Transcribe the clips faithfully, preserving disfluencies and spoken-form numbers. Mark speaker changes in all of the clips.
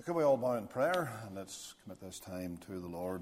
Speaker 1: Could we all bow in prayer, and let's commit this time to the Lord.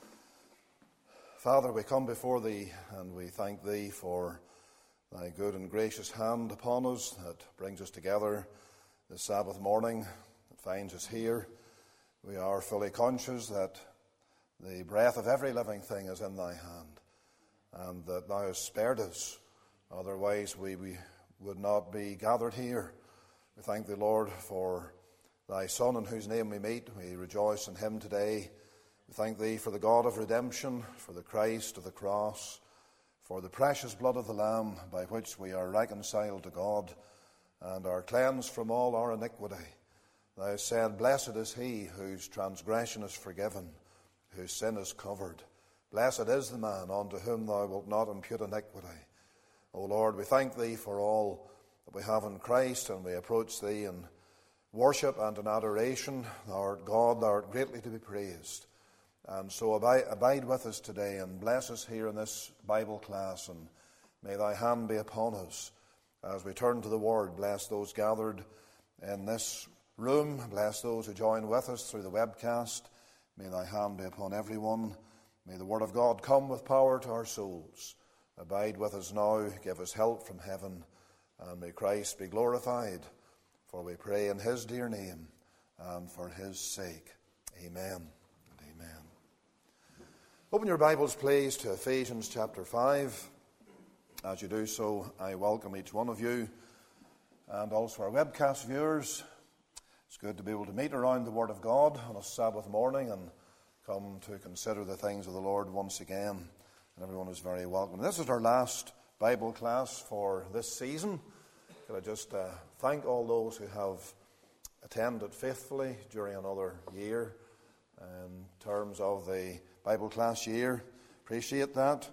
Speaker 1: Father, we come before Thee, and we thank Thee for Thy good and gracious hand upon us that brings us together this Sabbath morning, that finds us here. We are fully conscious that the breath of every living thing is in Thy hand, and that Thou hast spared us. Otherwise we, we would not be gathered here. We thank Thee, Lord, for Thy Son, in whose name we meet. We rejoice in Him today. We thank Thee for the God of redemption, for the Christ of the cross, for the precious blood of the Lamb by which we are reconciled to God and are cleansed from all our iniquity. Thou hast said, "Blessed is he whose transgression is forgiven, whose sin is covered. Blessed is the man unto whom Thou wilt not impute iniquity." O Lord, we thank Thee for all that we have in Christ, and we approach Thee in worship and in adoration. Thou art God, Thou art greatly to be praised. And so abide, abide with us today and bless us here in this Bible class, and may Thy hand be upon us as we turn to the Word. Bless those gathered in this room. Bless those who join with us through the webcast. May Thy hand be upon everyone. May the Word of God come with power to our souls. Abide with us now. Give us help from heaven. And may Christ be glorified. For we pray in His dear name and for His sake. Amen and amen. Open your Bibles, please, to Ephesians chapter five. As you do so, I welcome each one of you and also our webcast viewers. It's good to be able to meet around the Word of God on a Sabbath morning and come to consider the things of the Lord once again. And everyone is very welcome. This is our last Bible class for this season. Could I just uh, thank all those who have attended faithfully during another year in terms of the Bible class year. Appreciate that.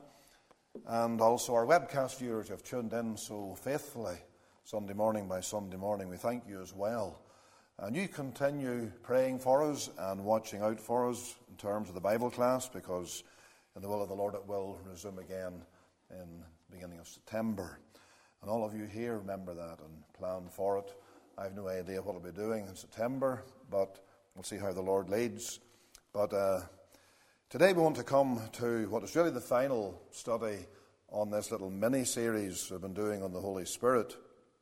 Speaker 1: And also our webcast viewers who have tuned in so faithfully Sunday morning by Sunday morning. We thank you as well. And you continue praying for us and watching out for us in terms of the Bible class, because in the will of the Lord it will resume again in the beginning of September. And all of you here remember that and plan for it. I have no idea what I'll be doing in September, but we'll see how the Lord leads. But uh, today we want to come to what is really the final study on this little mini-series we've been doing on the Holy Spirit.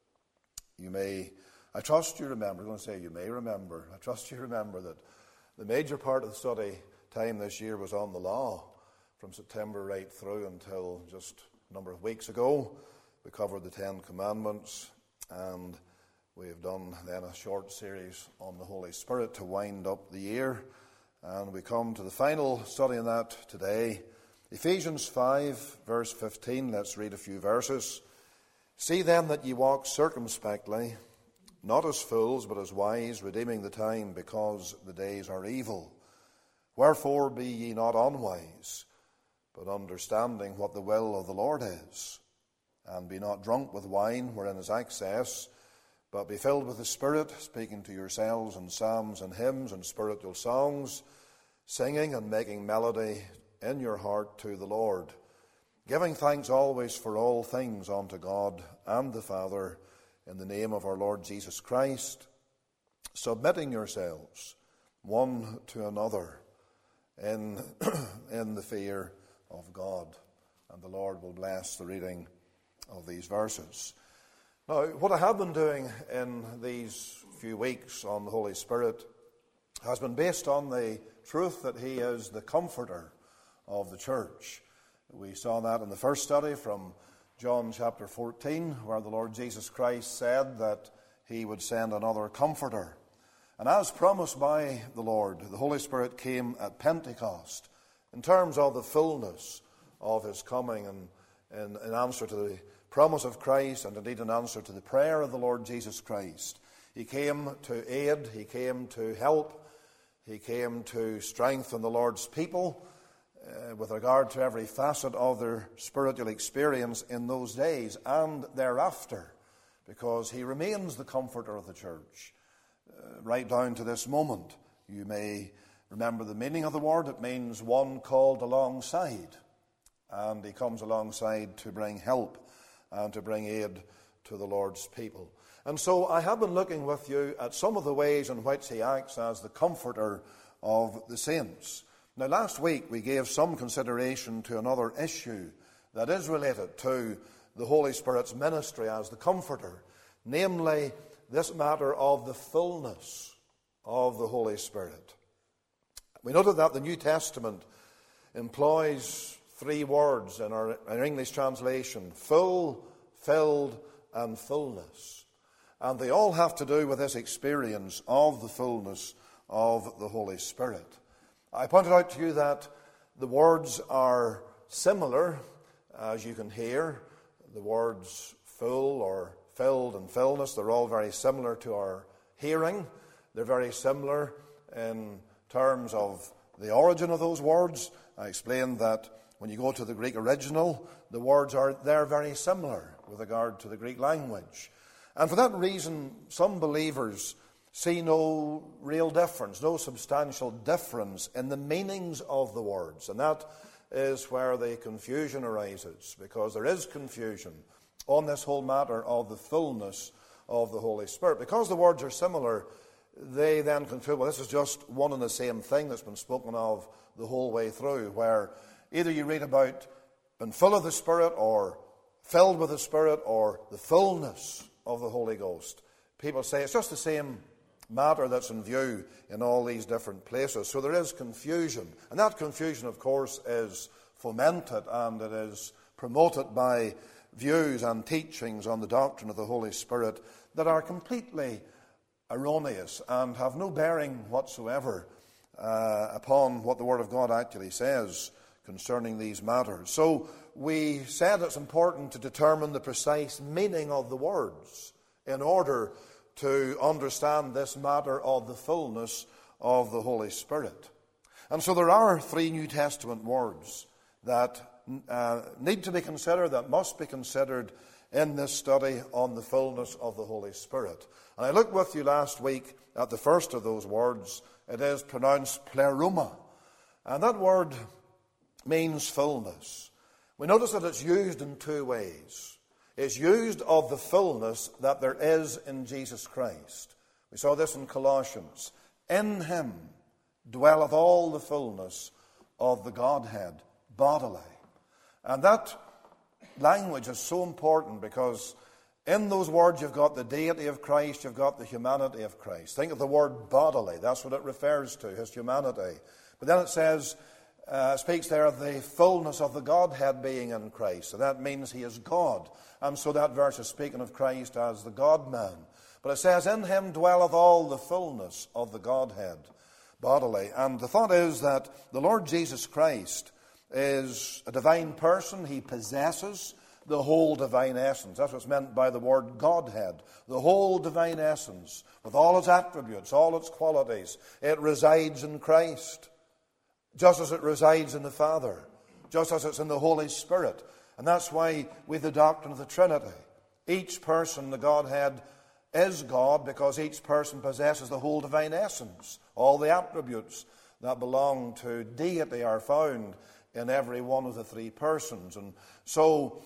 Speaker 1: You may, I trust you remember, I'm going to say you may remember, I trust you remember that the major part of the study time this year was on the law, from September right through until just a number of weeks ago. We covered the Ten Commandments, and we've done then a short series on the Holy Spirit to wind up the year. And we come to the final study on that today. Ephesians five, verse fifteen. Let's read a few verses. "See then that ye walk circumspectly, not as fools, but as wise, redeeming the time, because the days are evil. Wherefore be ye not unwise, but understanding what the will of the Lord is. And be not drunk with wine, wherein is excess, but be filled with the Spirit, speaking to yourselves in psalms and hymns and spiritual songs, singing and making melody in your heart to the Lord, giving thanks always for all things unto God and the Father, in the name of our Lord Jesus Christ, submitting yourselves one to another in, in the fear of God." And the Lord will bless the reading of these verses. Now, what I have been doing in these few weeks on the Holy Spirit has been based on the truth that He is the comforter of the church. We saw that in the first study from John chapter fourteen, where the Lord Jesus Christ said that He would send another comforter. And as promised by the Lord, the Holy Spirit came at Pentecost in terms of the fullness of His coming, and in, in answer to the promise of Christ, and indeed in answer to the prayer of the Lord Jesus Christ. He came to aid, He came to help, He came to strengthen the Lord's people uh, with regard to every facet of their spiritual experience in those days and thereafter, because He remains the comforter of the church uh, right down to this moment. You may remember the meaning of the word. It means one called alongside, and He comes alongside to bring help and to bring aid to the Lord's people. And so I have been looking with you at some of the ways in which he acts as the comforter of the saints. Now, last week we gave some consideration to another issue that is related to the Holy Spirit's ministry as the comforter, namely this matter of the fullness of the Holy Spirit. We noted that the New Testament employs three words in our, our English translation: full, filled, and fullness. And they all have to do with this experience of the fullness of the Holy Spirit. I pointed out to you that the words are similar, as you can hear. The words full or filled and fullness, they're all very similar to our hearing. They're very similar in terms of the origin of those words. I explained that when you go to the Greek original, the words are they're very similar with regard to the Greek language. And for that reason, some believers see no real difference, no substantial difference in the meanings of the words. And that is where the confusion arises, because there is confusion on this whole matter of the fullness of the Holy Spirit. Because the words are similar, they then conclude, well, this is just one and the same thing that's been spoken of the whole way through, where either you read about being full of the Spirit or filled with the Spirit or the fullness of the Holy Ghost. People say it's just the same matter that's in view in all these different places. So there is confusion. And that confusion, of course, is fomented and it is promoted by views and teachings on the doctrine of the Holy Spirit that are completely erroneous and have no bearing whatsoever uh, upon what the Word of God actually says concerning these matters. So we said it's important to determine the precise meaning of the words in order to understand this matter of the fullness of the Holy Spirit. And so there are three New Testament words that uh, need to be considered, that must be considered in this study on the fullness of the Holy Spirit. And I looked with you last week at the first of those words. It is pronounced pleroma. And that word means fullness. We notice that it's used in two ways. It's used of the fullness that there is in Jesus Christ. We saw this in Colossians. In him dwelleth all the fullness of the Godhead bodily. And that language is so important because in those words you've got the deity of Christ, you've got the humanity of Christ. Think of the word bodily. That's what it refers to, his humanity. But then it says, uh, speaks there of the fullness of the Godhead being in Christ. So that means he is God. And so that verse is speaking of Christ as the God-man. But it says, in him dwelleth all the fullness of the Godhead bodily. And the thought is that the Lord Jesus Christ is a divine person. He possesses the whole divine essence. That's what's meant by the word Godhead. The whole divine essence, with all its attributes, all its qualities. It resides in Christ, just as it resides in the Father, just as it's in the Holy Spirit. And that's why we have the doctrine of the Trinity. Each person, the Godhead, is God because each person possesses the whole divine essence. All the attributes that belong to deity are found in every one of the three persons. And so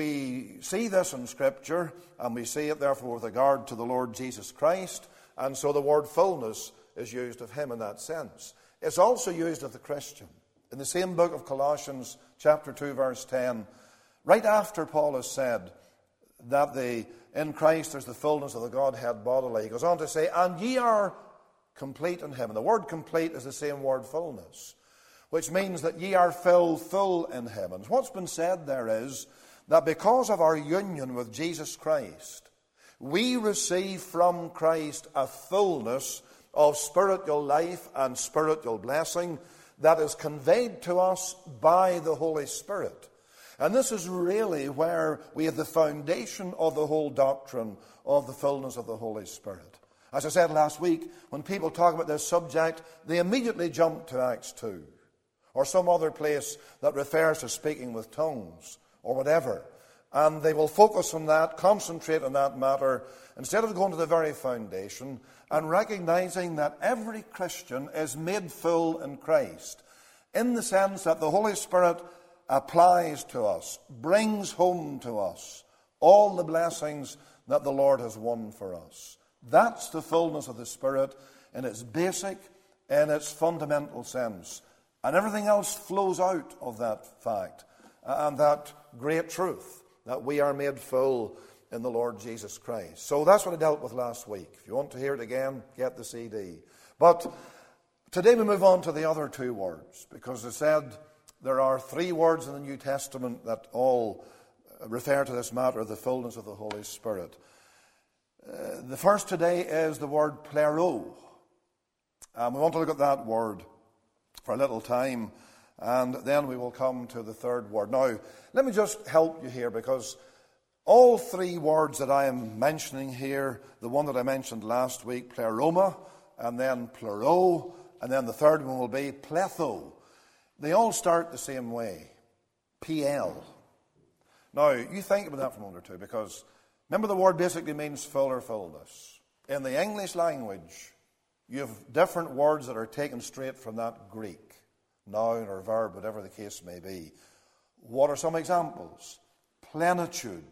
Speaker 1: we see this in Scripture, and we see it therefore with regard to the Lord Jesus Christ. And so the word fullness is used of him in that sense. It's also used of the Christian. In the same book of Colossians, chapter two, verse ten, right after Paul has said that the, in Christ there's the fullness of the Godhead bodily, he goes on to say, and ye are complete in him. And the word complete is the same word fullness, which means that ye are filled full in him. And what's been said there is that because of our union with Jesus Christ, we receive from Christ a fullness of spiritual life and spiritual blessing that is conveyed to us by the Holy Spirit. And this is really where we have the foundation of the whole doctrine of the fullness of the Holy Spirit. As I said last week, when people talk about this subject, they immediately jump to Acts two or some other place that refers to speaking with tongues or whatever. And they will focus on that, concentrate on that matter, instead of going to the very foundation and recognizing that every Christian is made full in Christ, in the sense that the Holy Spirit applies to us, brings home to us all the blessings that the Lord has won for us. That's the fullness of the Spirit in its basic, in its fundamental sense. And everything else flows out of that fact and that great truth that we are made full in the Lord Jesus Christ. So that's what I dealt with last week. If you want to hear it again, get the C D. But today we move on to the other two words, because I said there are three words in the New Testament that all refer to this matter, the fullness of the Holy Spirit. Uh, the first today is the word plero. And we want to look at that word for a little time, and then we will come to the third word. Now, let me just help you here, because all three words that I am mentioning here, the one that I mentioned last week, pleroma, and then plero, and then the third one will be pletho. They all start the same way, P L. Now, you think about that for a moment or two, because remember, the word basically means full or fullness. In the English language, you have different words that are taken straight from that Greek, noun or verb, whatever the case may be. What are some examples? Plenitude.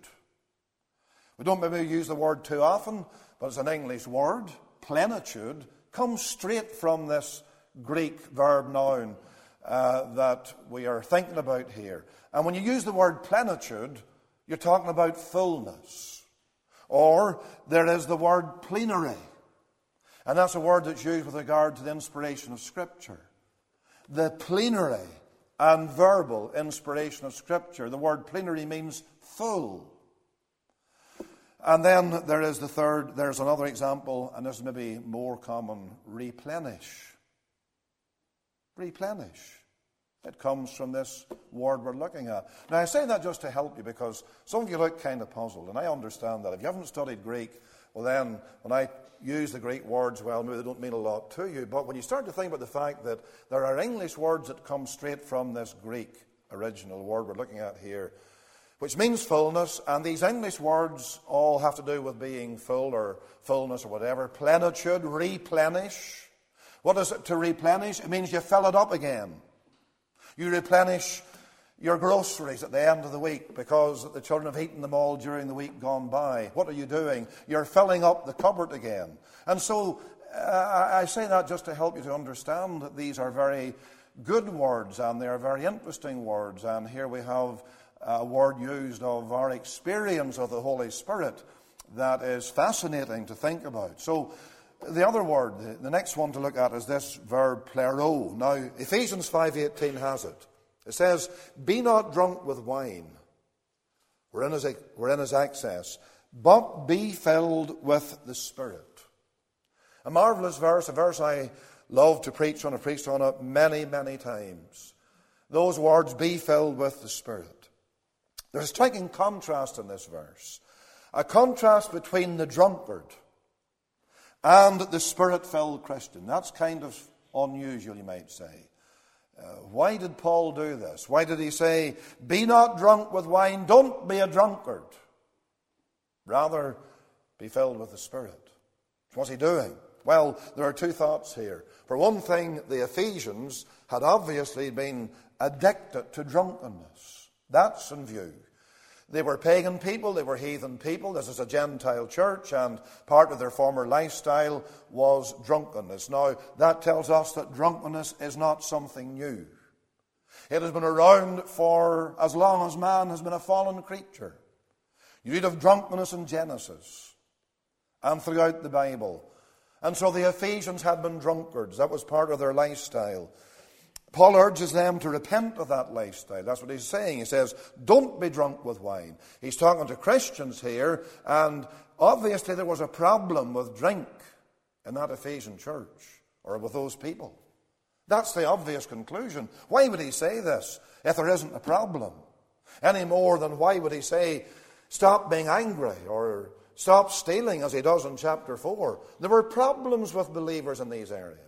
Speaker 1: We don't maybe use the word too often, but it's an English word. Plenitude comes straight from this Greek verb noun uh, that we are thinking about here. And when you use the word plenitude, you're talking about fullness. Or there is the word plenary. And that's a word that's used with regard to the inspiration of Scripture. The plenary and verbal inspiration of Scripture. The word plenary means full. And then there is the third, there's another example, and this is maybe more common, replenish. Replenish. It comes from this word we're looking at. Now, I say that just to help you, because some of you look kind of puzzled, and I understand that. If you haven't studied Greek, well then, when I use the Greek words, well, maybe they don't mean a lot to you. But when you start to think about the fact that there are English words that come straight from this Greek original word we're looking at here, which means fullness, and these English words all have to do with being full or fullness or whatever. Plenitude, replenish. What is it to replenish? It means you fill it up again. You replenish your groceries at the end of the week because the children have eaten them all during the week gone by. What are you doing? You're filling up the cupboard again. And so uh, I say that just to help you to understand that these are very good words and they are very interesting words. And here we have a word used of our experience of the Holy Spirit that is fascinating to think about. So the other word, the next one to look at, is this verb plero. Now, Ephesians five eighteen has it. It says, "Be not drunk with wine, wherein is, wherein is excess, but be filled with the Spirit." A marvelous verse, a verse I love to preach on. I've preached on it many, many times. Those words, be filled with the Spirit. There's a striking contrast in this verse. A contrast between the drunkard and the Spirit-filled Christian. That's kind of unusual, you might say. Uh, why did Paul do this? Why did he say, be not drunk with wine, don't be a drunkard. Rather, be filled with the Spirit. What's he doing? Well, there are two thoughts here. For one thing, the Ephesians had obviously been addicted to drunkenness. That's in view. They were pagan people, they were heathen people. This is a Gentile church, and part of their former lifestyle was drunkenness. Now, that tells us that drunkenness is not something new. It has been around for as long as man has been a fallen creature. You read of drunkenness in Genesis and throughout the Bible. And so the Ephesians had been drunkards. That was part of their lifestyle. Paul urges them to repent of that lifestyle. That's what he's saying. He says, don't be drunk with wine. He's talking to Christians here, and obviously there was a problem with drink in that Ephesian church, or with those people. That's the obvious conclusion. Why would he say this if there isn't a problem? Any more than why would he say, stop being angry, or stop stealing, as he does in chapter four. There were problems with believers in these areas.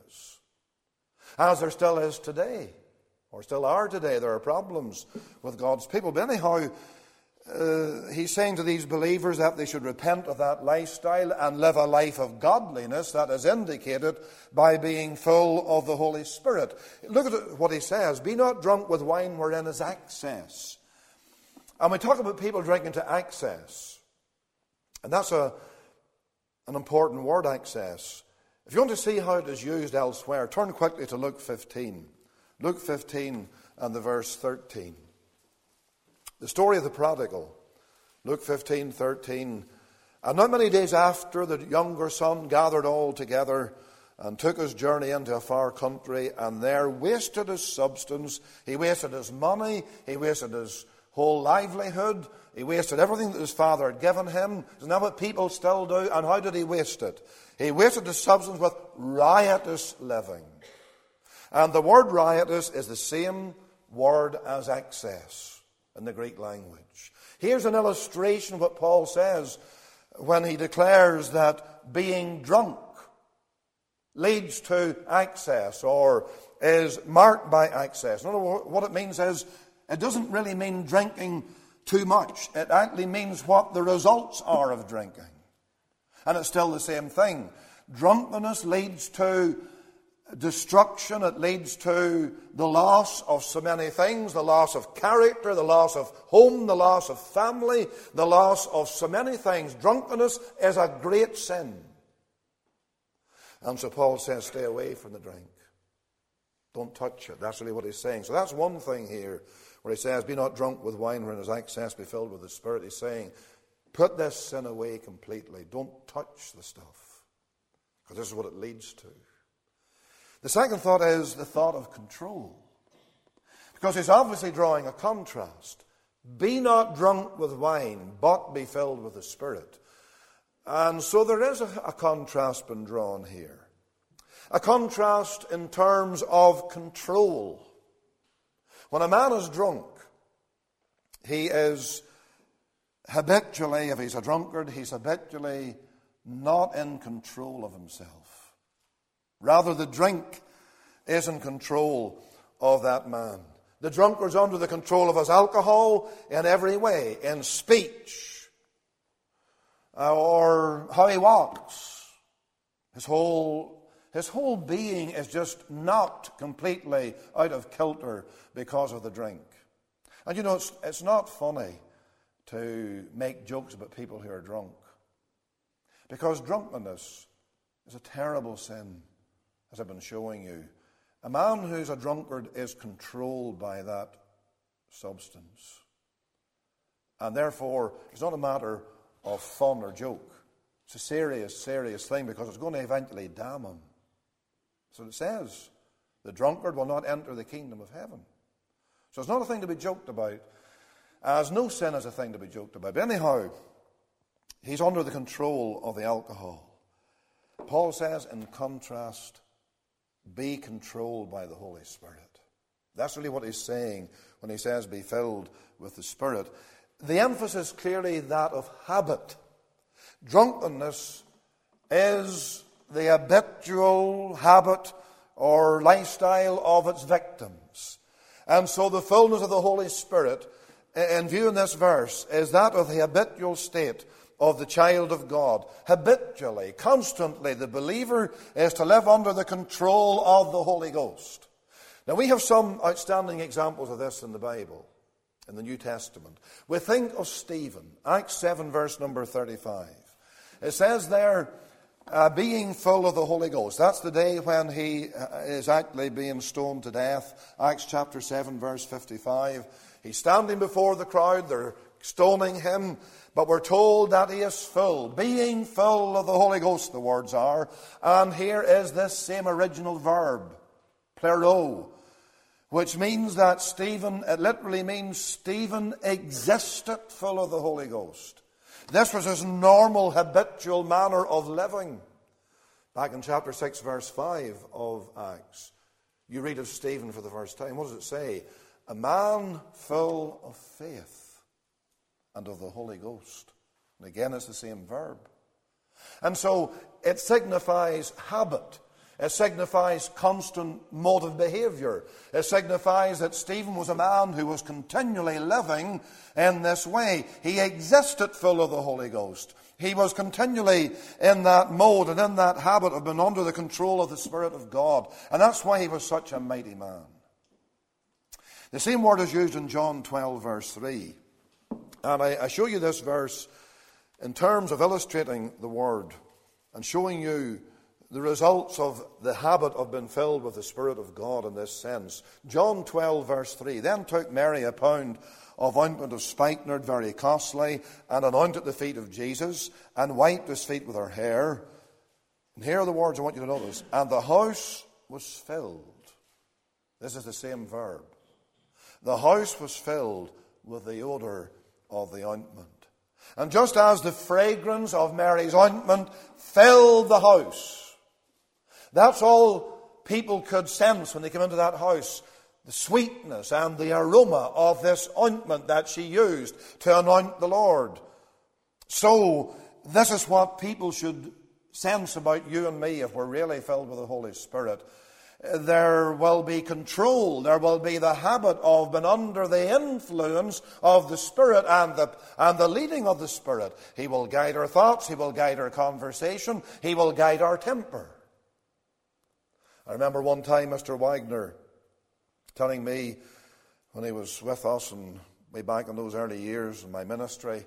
Speaker 1: As there still is today, or still are today, there are problems with God's people. But anyhow, uh, he's saying to these believers that they should repent of that lifestyle and live a life of godliness that is indicated by being full of the Holy Spirit. Look at what he says. Be not drunk with wine wherein is excess. And we talk about people drinking to excess. And that's a, an important word, access. If you want to see how it is used elsewhere, turn quickly to Luke fifteen. Luke fifteen and the verse thirteen. The story of the prodigal. Luke fifteen, thirteen. And not many days after, the younger son gathered all together and took his journey into a far country, and there wasted his substance. He wasted his money. He wasted his whole livelihood. He wasted everything that his father had given him. Isn't that what people still do? And how did he waste it? He wasted his substance with riotous living. And the word riotous is the same word as excess in the Greek language. Here's an illustration of what Paul says when he declares that being drunk leads to excess or is marked by excess. In other words, what it means is it doesn't really mean drinking too much. It actually means what the results are of drinking. And it's still the same thing. Drunkenness leads to destruction. It leads to the loss of so many things, the loss of character, the loss of home, the loss of family, the loss of so many things. Drunkenness is a great sin. And so Paul says, stay away from the drink. Don't touch it. That's really what he's saying. So that's one thing here where he says, be not drunk with wine wherein is excess, be filled with the Spirit. He's saying, put this sin away completely. Don't touch the stuff. Because this is what it leads to. The second thought is the thought of control. Because he's obviously drawing a contrast. Be not drunk with wine, but be filled with the Spirit. And so there is a, a contrast been drawn here. A contrast in terms of control. When a man is drunk, he is habitually, if he's a drunkard, he's habitually not in control of himself. Rather, the drink is in control of that man. The drunkard's under the control of his alcohol in every way, in speech, uh, or how he walks. His whole His whole being is just knocked completely out of kilter because of the drink. And you know, it's, it's not funny to make jokes about people who are drunk. Because drunkenness is a terrible sin, as I've been showing you. A man who's a drunkard is controlled by that substance. And therefore, it's not a matter of fun or joke. It's a serious, serious thing because it's going to eventually damn him. So it says, the drunkard will not enter the kingdom of heaven. So it's not a thing to be joked about, as no sin is a thing to be joked about. But anyhow, he's under the control of the alcohol. Paul says, in contrast, be controlled by the Holy Spirit. That's really what he's saying when he says, be filled with the Spirit. The emphasis clearly that of habit. Drunkenness is the habitual habit or lifestyle of its victims. And so the fullness of the Holy Spirit, in view in this verse, is that of the habitual state of the child of God. Habitually, constantly, the believer is to live under the control of the Holy Ghost. Now, we have some outstanding examples of this in the Bible, in the New Testament. We think of Stephen, Acts seven, verse number thirty-five. It says there, Uh, being full of the Holy Ghost. That's the day when he uh, is actually being stoned to death. Acts chapter seven, verse fifty-five. He's standing before the crowd. They're stoning him. But we're told that he is full. Being full of the Holy Ghost, the words are. And here is this same original verb, plero, which means that Stephen, it literally means Stephen existed full of the Holy Ghost. This was his normal, habitual manner of living. Back in chapter six, verse five of Acts, you read of Stephen for the first time. What does it say? A man full of faith and of the Holy Ghost. And again, it's the same verb. And so it signifies habit. It signifies constant mode of behavior. It signifies that Stephen was a man who was continually living in this way. He existed full of the Holy Ghost. He was continually in that mode and in that habit of being under the control of the Spirit of God. And that's why he was such a mighty man. The same word is used in John twelve, verse three. And I, I show you this verse in terms of illustrating the word and showing you the results of the habit of being filled with the Spirit of God in this sense. John twelve, verse three. Then took Mary a pound of ointment of spikenard, very costly, and anointed the feet of Jesus, and wiped his feet with her hair. And here are the words I want you to notice. And the house was filled. This is the same verb. The house was filled with the odor of the ointment. And just as the fragrance of Mary's ointment filled the house, that's all people could sense when they came into that house, the sweetness and the aroma of this ointment that she used to anoint the Lord. So, this is what people should sense about you and me if we're really filled with the Holy Spirit. There will be control. There will be the habit of being under the influence of the Spirit and the, and the leading of the Spirit. He will guide our thoughts. He will guide our conversation. He will guide our temper. I remember one time Mister Wagner telling me when he was with us and way back in those early years in my ministry,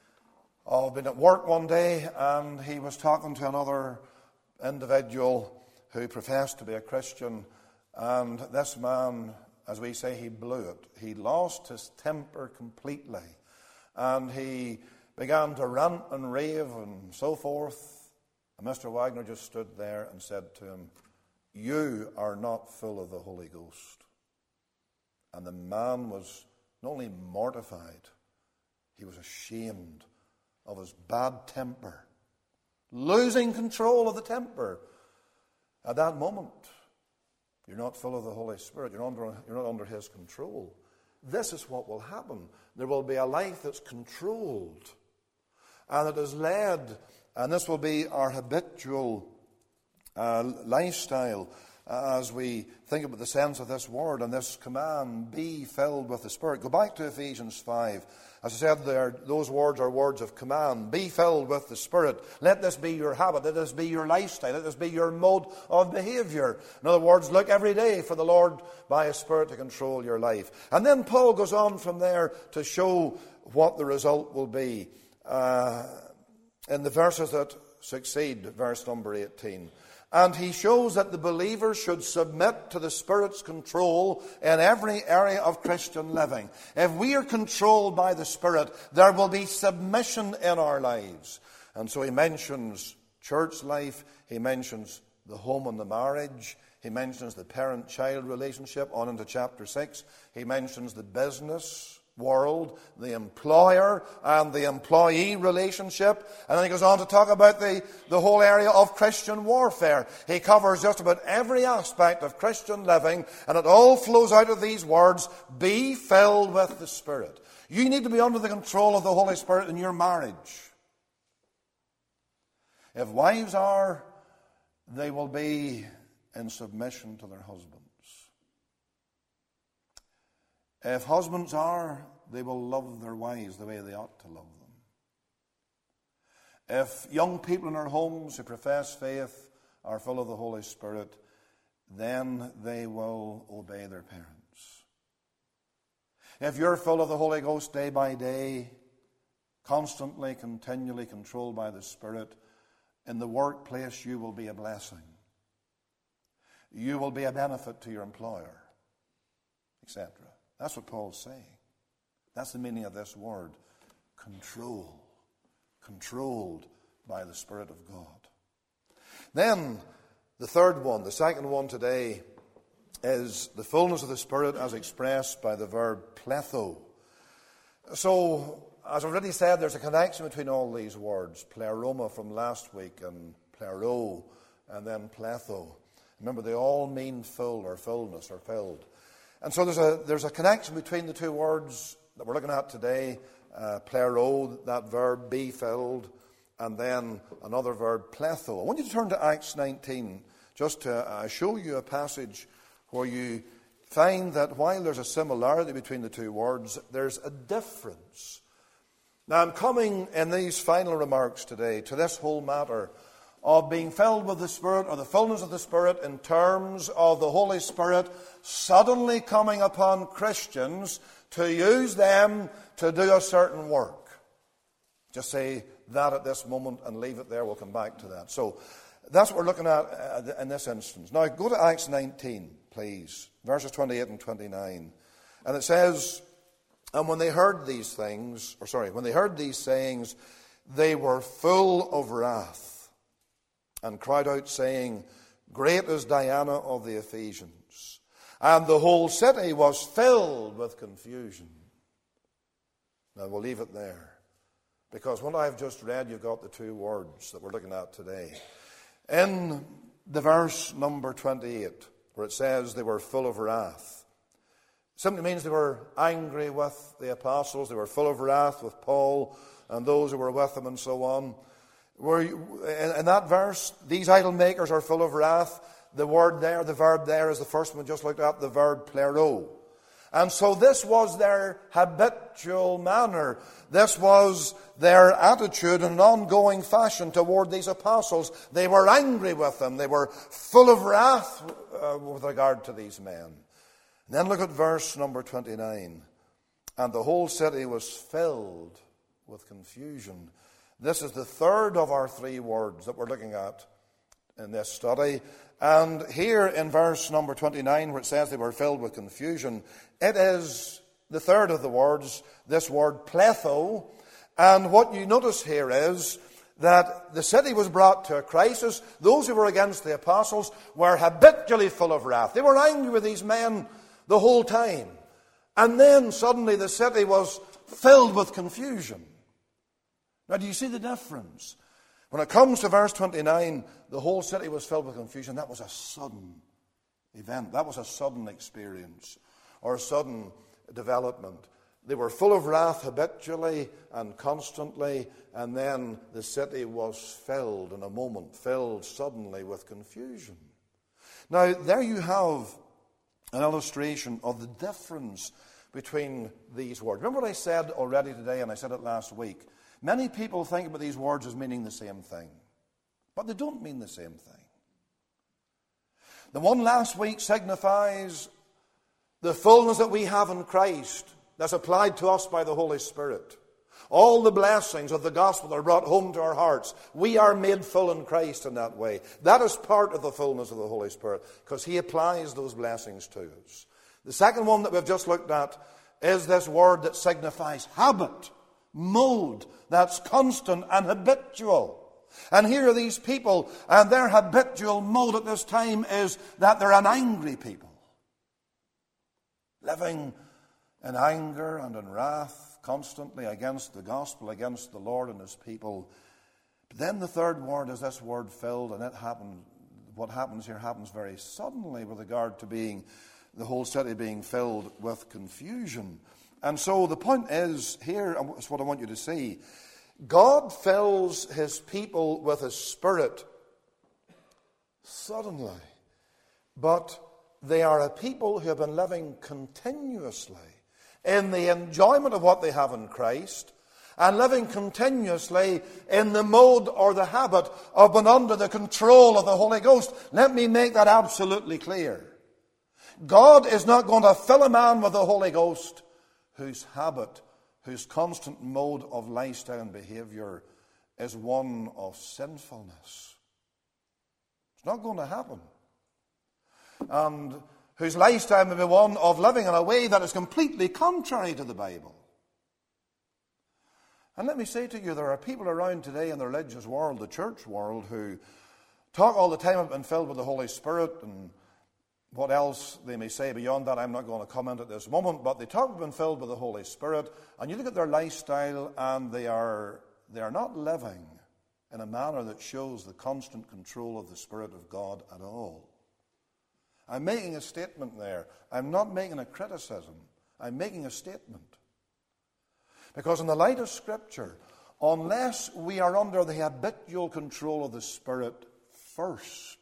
Speaker 1: I've been at work one day and he was talking to another individual who professed to be a Christian, and this man, as we say, he blew it. He lost his temper completely, and he began to rant and rave and so forth. And Mister Wagner just stood there and said to him, "You are not full of the Holy Ghost." And the man was not only mortified, he was ashamed of his bad temper, losing control of the temper. At that moment, you're not full of the Holy Spirit. You're, under, you're not under His control. This is what will happen. There will be a life that's controlled, and it is led, and this will be our habitual uh, lifestyle uh, as we think about the sense of this word and this command, be filled with the Spirit. Go back to Ephesians five. As I said, there, those words are words of command. Be filled with the Spirit. Let this be your habit. Let this be your lifestyle. Let this be your mode of behavior. In other words, look every day for the Lord by His Spirit to control your life. And then Paul goes on from there to show what the result will be uh, in the verses that succeed, verse number eighteen. And he shows that the believer should submit to the Spirit's control in every area of Christian living. If we are controlled by the Spirit, there will be submission in our lives. And so he mentions church life, he mentions the home and the marriage, he mentions the parent-child relationship on into chapter six, he mentions the business world, the employer and the employee relationship, and then he goes on to talk about the, the whole area of Christian warfare. He covers just about every aspect of Christian living, and it all flows out of these words, be filled with the Spirit. You need to be under the control of the Holy Spirit in your marriage. If wives are, they will be in submission to their husbands. If husbands are, they will love their wives the way they ought to love them. If young people in our homes who profess faith are full of the Holy Spirit, then they will obey their parents. If you're full of the Holy Ghost day by day, constantly, continually controlled by the Spirit, in the workplace you will be a blessing. You will be a benefit to your employer, et cetera. That's what Paul's saying. That's the meaning of this word. Control. Controlled by the Spirit of God. Then, the third one, the second one today, is the fullness of the Spirit as expressed by the verb pletho. So, as I've already said, there's a connection between all these words. Pleroma from last week, and plero, and then pletho. Remember, they all mean full or fullness or filled. And so there's a there's a connection between the two words that we're looking at today, uh, plero, that verb, be filled, and then another verb, pletho. I want you to turn to Acts nineteen, just to uh, show you a passage where you find that while there's a similarity between the two words, there's a difference. Now, I'm coming in these final remarks today to this whole matter of being filled with the Spirit, or the fullness of the Spirit, in terms of the Holy Spirit suddenly coming upon Christians to use them to do a certain work. Just say, that at this moment and leave it there. We'll come back to that. So that's what we're looking at uh, in this instance. Now go to Acts nineteen, please, verses twenty-eight and twenty-nine. And it says, and when they heard these things, or sorry, when they heard these sayings, they were full of wrath and cried out, saying, Great is Diana of the Ephesians. And the whole city was filled with confusion. Now we'll leave it there, because what I've just read, you've got the two words that we're looking at today. In the verse number twenty-eight, where it says they were full of wrath, simply means they were angry with the apostles. They were full of wrath with Paul and those who were with him and so on. Were you, in, in that verse, these idol makers are full of wrath. The word there, the verb there is the first one we just looked at, the verb plero. And so this was their habitual manner. This was their attitude in an ongoing fashion toward these apostles. They were angry with them. They were full of wrath uh, with regard to these men. And then look at verse number twenty-nine. And the whole city was filled with confusion. This is the third of our three words that we're looking at in this study. And here in verse number twenty-nine, where it says they were filled with confusion, it is the third of the words, this word pletho. And what you notice here is that the city was brought to a crisis. Those who were against the apostles were habitually full of wrath. They were angry with these men the whole time. And then suddenly the city was filled with confusion. Now, do you see the difference? When it comes to verse twenty-nine, the whole city was filled with confusion. That was a sudden event. That was a sudden experience or a sudden development. They were full of wrath habitually and constantly, and then the city was filled in a moment, filled suddenly with confusion. Now, there you have an illustration of the difference between these words. Remember what I said already today, and I said it last week. Many people think about these words as meaning the same thing, but they don't mean the same thing. The one last week signifies the fullness that we have in Christ that's applied to us by the Holy Spirit. All the blessings of the gospel are brought home to our hearts. We are made full in Christ in that way. That is part of the fullness of the Holy Spirit, because He applies those blessings to us. The second one that we've just looked at is this word that signifies habit, mode, that's constant and habitual. And here are these people, and their habitual mode at this time is that they're an angry people, living in anger and in wrath constantly against the gospel, against the Lord and His people. But then the third word is this word filled, and it happened. What happens here happens very suddenly with regard to being the whole city being filled with confusion. And so the point is here, and it's what I want you to see, God fills His people with His Spirit suddenly, but they are a people who have been living continuously in the enjoyment of what they have in Christ, and living continuously in the mode or the habit of being under the control of the Holy Ghost. Let me make that absolutely clear. God is not going to fill a man with the Holy Ghost whose habit, whose constant mode of lifestyle and behavior is one of sinfulness. It's not going to happen. And whose lifestyle may be one of living in a way that is completely contrary to the Bible. And let me say to you, there are people around today in the religious world, the church world, who talk all the time about being filled with the Holy Spirit, and what else they may say beyond that, I'm not going to comment at this moment, but they talk about being filled with the Holy Spirit, and you look at their lifestyle, and they are, they are not living in a manner that shows the constant control of the Spirit of God at all. I'm making a statement there. I'm not making a criticism. I'm making a statement. Because in the light of Scripture, unless we are under the habitual control of the Spirit first,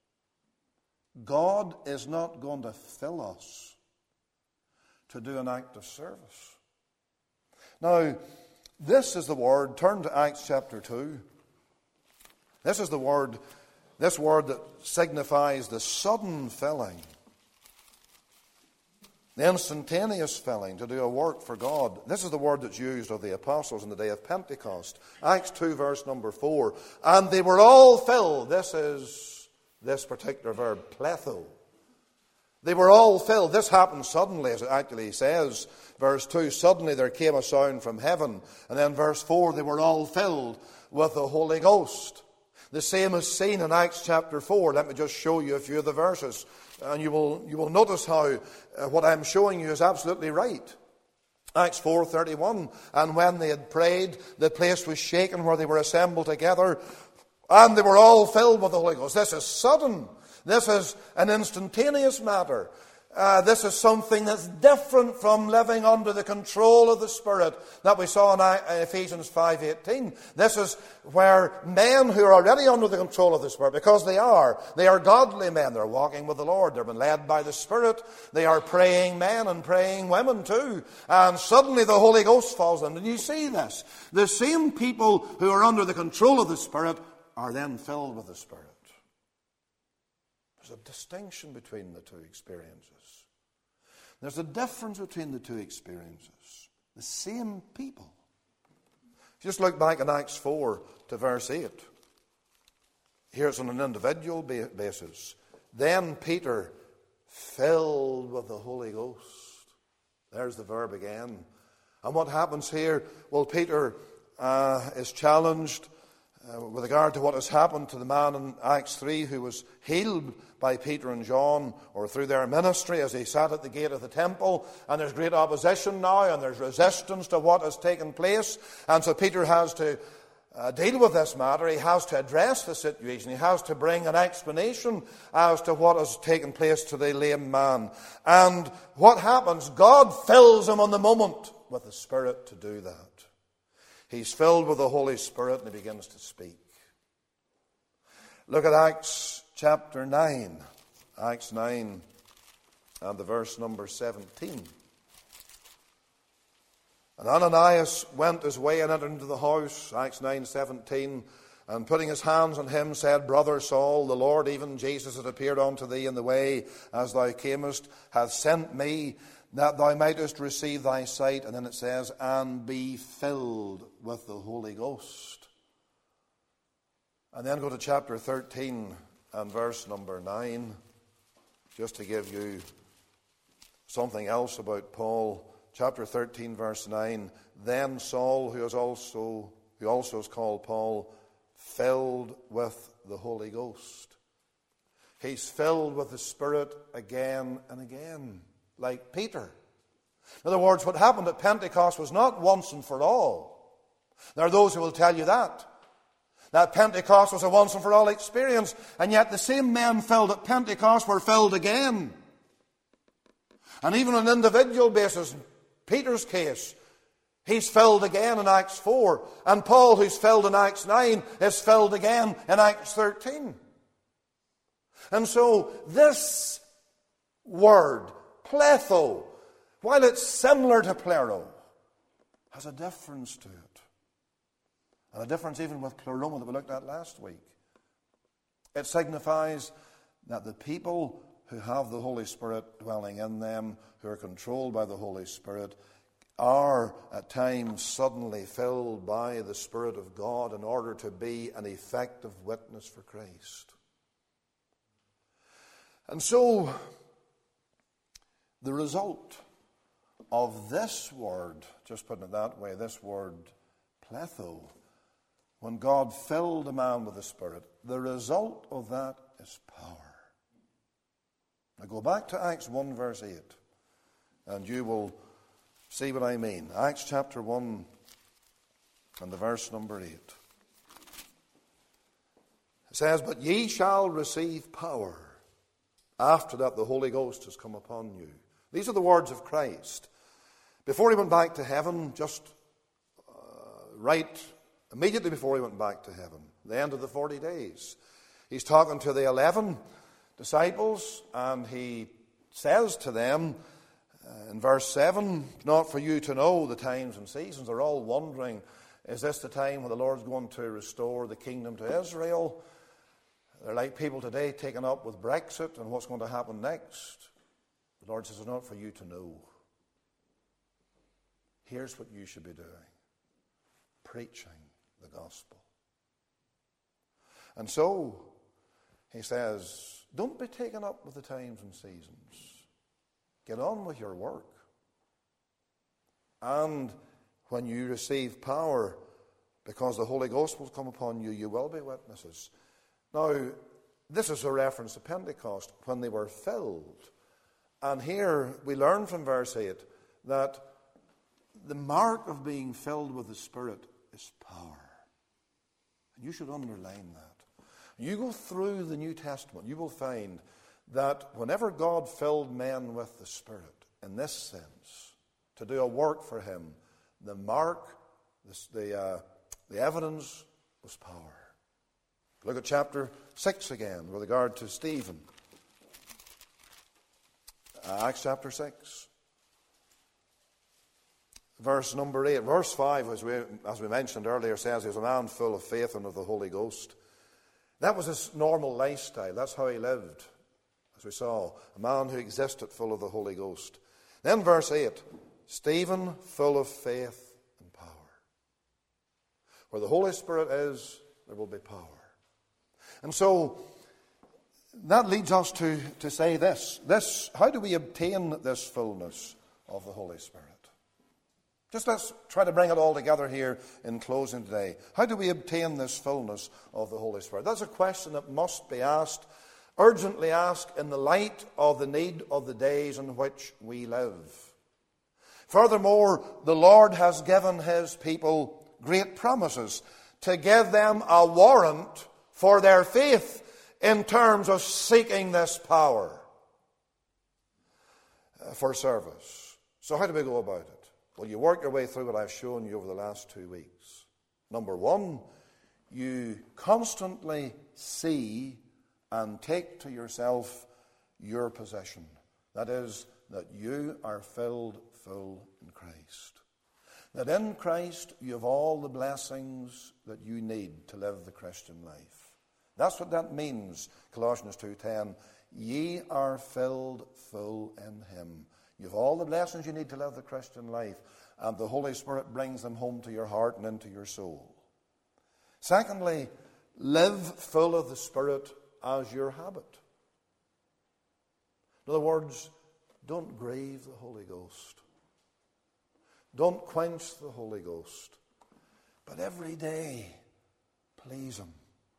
Speaker 1: God is not going to fill us to do an act of service. Now, this is the word. Turn to Acts chapter two. This is the word, this word that signifies the sudden filling. The instantaneous filling to do a work for God. This is the word that's used of the apostles in the day of Pentecost. Acts two, verse number four. And they were all filled. This is this particular verb, pletho. They were all filled. This happened suddenly, as it actually says. Verse two, suddenly there came a sound from heaven. And then verse four, they were all filled with the Holy Ghost. The same is seen in Acts chapter four. Let me just show you a few of the verses. And you will, you will notice how uh, what I'm showing you is absolutely right. Acts four thirty-one. And when they had prayed, the place was shaken where they were assembled together. And they were all filled with the Holy Ghost. This is sudden. This is an instantaneous matter. Uh, this is something that's different from living under the control of the Spirit that we saw in Ephesians five eighteen. This is where men who are already under the control of the Spirit, because they are, they are godly men. They're walking with the Lord. They've been led by the Spirit. They are praying men and praying women too. And suddenly the Holy Ghost falls on them. And you see this. The same people who are under the control of the Spirit are then filled with the Spirit. There's a distinction between the two experiences. There's a difference between the two experiences. The same people. Just look back in Acts four to verse eight. Here's on an individual basis. Then Peter, filled with the Holy Ghost. There's the verb again. And what happens here? Well, Peter uh, is challenged Uh, with regard to what has happened to the man in Acts three who was healed by Peter and John, or through their ministry as he sat at the gate of the temple. And there's great opposition now, and there's resistance to what has taken place. And so Peter has to uh, deal with this matter. He has to address the situation. He has to bring an explanation as to what has taken place to the lame man. And what happens? God fills him on the moment with the Spirit to do that. He's filled with the Holy Spirit and he begins to speak. Look at Acts chapter nine. Acts nine and the verse number seventeen. And Ananias went his way and entered into the house, Acts nine seventeen, and putting his hands on him said, Brother Saul, the Lord, even Jesus, that appeared unto thee in the way as thou camest, hath sent me, that thou mightest receive thy sight. And then it says, and be filled with the Holy Ghost. And then go to chapter thirteen and verse number nine, just to give you something else about Paul. Chapter thirteen, verse nine. Then Saul, who is also who also is called Paul, filled with the Holy Ghost. He's filled with the Spirit again and again, like Peter. In other words, what happened at Pentecost was not once and for all. There are those who will tell you that. That Pentecost was a once and for all experience, and yet the same men filled at Pentecost were filled again. And even on an individual basis, Peter's case, he's filled again in Acts four. And Paul, who's filled in Acts nine, is filled again in Acts thirteen. And so this word, pletho, while it's similar to plero, has a difference to it. And a difference even with pleroma that we looked at last week. It signifies that the people who have the Holy Spirit dwelling in them, who are controlled by the Holy Spirit, are at times suddenly filled by the Spirit of God in order to be an effective witness for Christ. And so, the result of this word, just putting it that way, this word pletho, when God filled a man with the Spirit, the result of that is power. Now go back to Acts one verse eight, and you will see what I mean. Acts chapter one and the verse number eight. It says, but ye shall receive power after that the Holy Ghost has come upon you. These are the words of Christ. Before he went back to heaven, just uh, right immediately before he went back to heaven, the end of the forty days, he's talking to the eleven disciples, and he says to them uh, in verse seven, not for you to know the times and seasons. They're all wondering, is this the time when the Lord's going to restore the kingdom to Israel? They're like people today taken up with Brexit and what's going to happen next. The Lord says, it's not for you to know. Here's what you should be doing. Preaching the gospel. And so, he says, don't be taken up with the times and seasons. Get on with your work. And when you receive power, because the Holy Ghost will come upon you, you will be witnesses. Now, this is a reference to Pentecost, when they were filled. And here we learn from verse eight that the mark of being filled with the Spirit is power. And you should underline that. You go through the New Testament, you will find that whenever God filled men with the Spirit, in this sense, to do a work for him, the mark, the, the, uh, the evidence was power. Look at chapter six again with regard to Stephen. Uh, Acts chapter six. Verse number eight. Verse five, as we, as we mentioned earlier, says he was a man full of faith and of the Holy Ghost. That was his normal lifestyle. That's how he lived, as we saw. A man who existed full of the Holy Ghost. Then verse eight. Stephen full of faith and power. Where the Holy Spirit is, there will be power. And so, that leads us to, to say this. This, how do we obtain this fullness of the Holy Spirit? Just let's try to bring it all together here in closing today. How do we obtain this fullness of the Holy Spirit? That's a question that must be asked, urgently asked, in the light of the need of the days in which we live. Furthermore, the Lord has given his people great promises to give them a warrant for their faith in terms of seeking this power for service. So how do we go about it? Well, you work your way through what I've shown you over the last two weeks. Number one, you constantly see and take to yourself your position. That is, that you are filled full in Christ. That in Christ you have all the blessings that you need to live the Christian life. That's what that means, Colossians two ten. Ye are filled full in him. You have all the blessings you need to live the Christian life, and the Holy Spirit brings them home to your heart and into your soul. Secondly, live full of the Spirit as your habit. In other words, don't grieve the Holy Ghost. Don't quench the Holy Ghost. But every day, please him.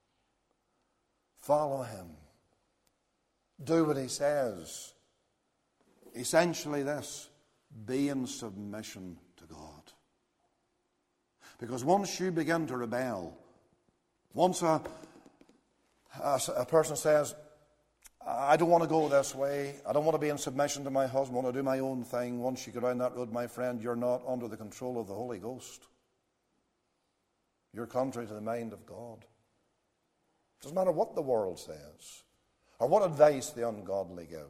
Speaker 1: Follow him. Do what he says. Essentially this, be in submission to God. Because once you begin to rebel, once a, a, a person says, I don't want to go this way, I don't want to be in submission to my husband, I want to do my own thing, once you go down that road, my friend, you're not under the control of the Holy Ghost. You're contrary to the mind of God. It doesn't matter what the world says, or what advice the ungodly give.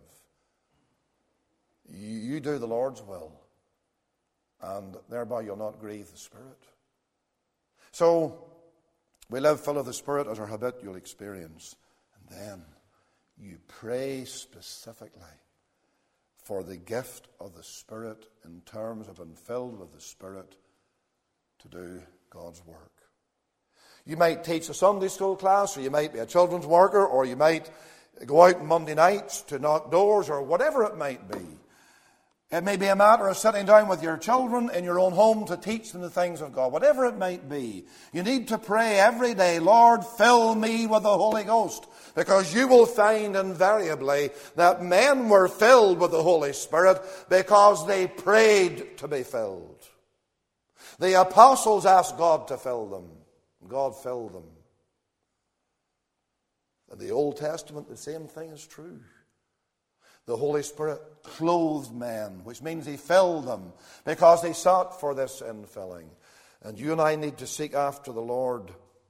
Speaker 1: You do the Lord's will, and thereby you'll not grieve the Spirit. So, we live full of the Spirit as our habitual experience. And then, you pray specifically for the gift of the Spirit in terms of being filled with the Spirit to do God's work. You might teach a Sunday school class, or you might be a children's worker, or you might go out on Monday nights to knock doors, or whatever it might be. It may be a matter of sitting down with your children in your own home to teach them the things of God. Whatever it might be, you need to pray every day, Lord, fill me with the Holy Ghost. Because you will find invariably that men were filled with the Holy Spirit because they prayed to be filled. The apostles asked God to fill them. God filled them. In the Old Testament, the same thing is true. The Holy Spirit clothed men, which means he filled them because they sought for this infilling. And you and I need to seek after the Lord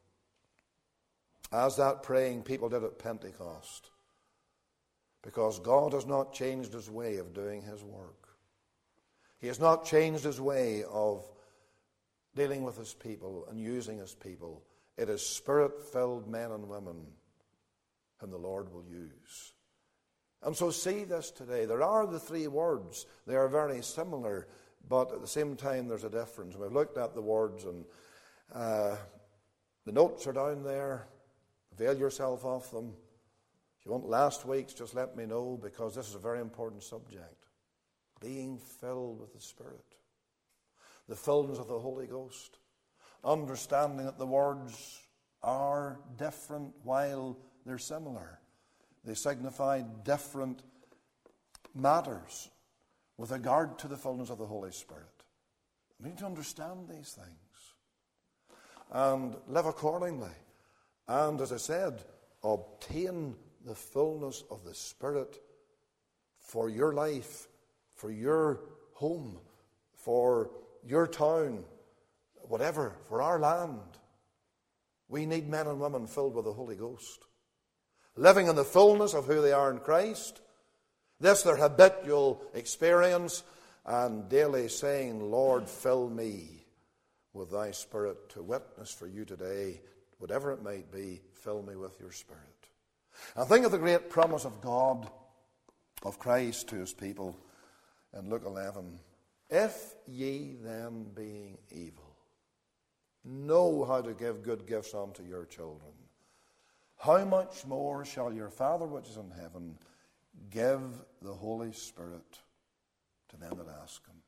Speaker 1: as that praying people did at Pentecost. Because God has not changed his way of doing his work. He has not changed his way of dealing with his people and using his people. It is Spirit-filled men and women whom the Lord will use. And so see this today. There are the three words. They are very similar, but at the same time there's a difference. We've looked at the words, and uh, the notes are down there. Avail yourself of them. If you want last week's, just let me know, because this is a very important subject. Being filled with the Spirit. The fullness of the Holy Ghost. Understanding that the words are different while they're similar. They signify different matters with regard to the fullness of the Holy Spirit. We need to understand these things and live accordingly. And as I said, obtain the fullness of the Spirit for your life, for your home, for your town, whatever, for our land. We need men and women filled with the Holy Ghost, living in the fullness of who they are in Christ. This their habitual experience, and daily saying, Lord, fill me with thy Spirit to witness for you today. Whatever it might be, fill me with your Spirit. And think of the great promise of God, of Christ to his people in Luke eleven. If ye then, being evil, know how to give good gifts unto your children, how much more shall your Father which is in heaven give the Holy Spirit to them that ask him?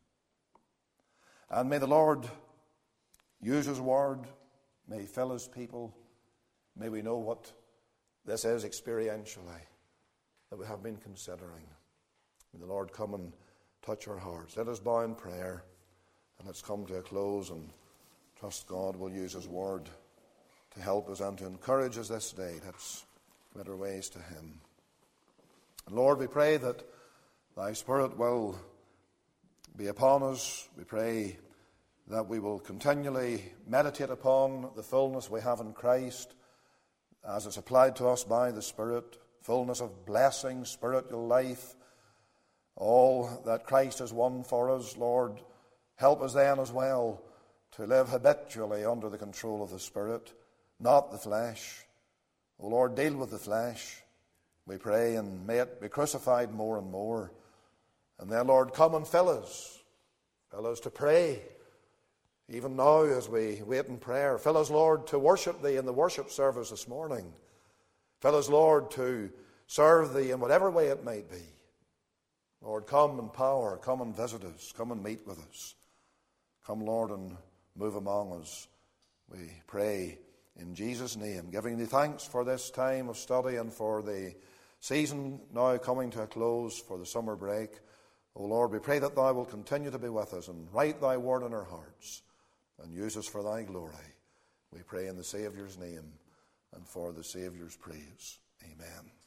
Speaker 1: And may the Lord use his word, may he fill his people, may we know what this is experientially that we have been considering. May the Lord come and touch our hearts. Let us bow in prayer, and let's come to a close and trust God will use his word to help us and to encourage us this day. Let's commit our ways to him. And Lord, we pray that thy Spirit will be upon us. We pray that we will continually meditate upon the fullness we have in Christ as it's applied to us by the Spirit, fullness of blessing, spiritual life, all that Christ has won for us. Lord, help us then as well to live habitually under the control of the Spirit, not the flesh. O Lord, deal with the flesh, we pray, and may it be crucified more and more. And then, Lord, come and fill us. Fill us to pray, even now as we wait in prayer. Fill us, Lord, to worship thee in the worship service this morning. Fill us, Lord, to serve thee in whatever way it might be. Lord, come in power, come and visit us, come and meet with us. Come, Lord, and move among us. We pray in Jesus' name, giving thee thanks for this time of study and for the season now coming to a close for the summer break. O Lord, we pray that thou wilt continue to be with us and write thy word in our hearts and use us for thy glory. We pray in the Saviour's name and for the Saviour's praise. Amen.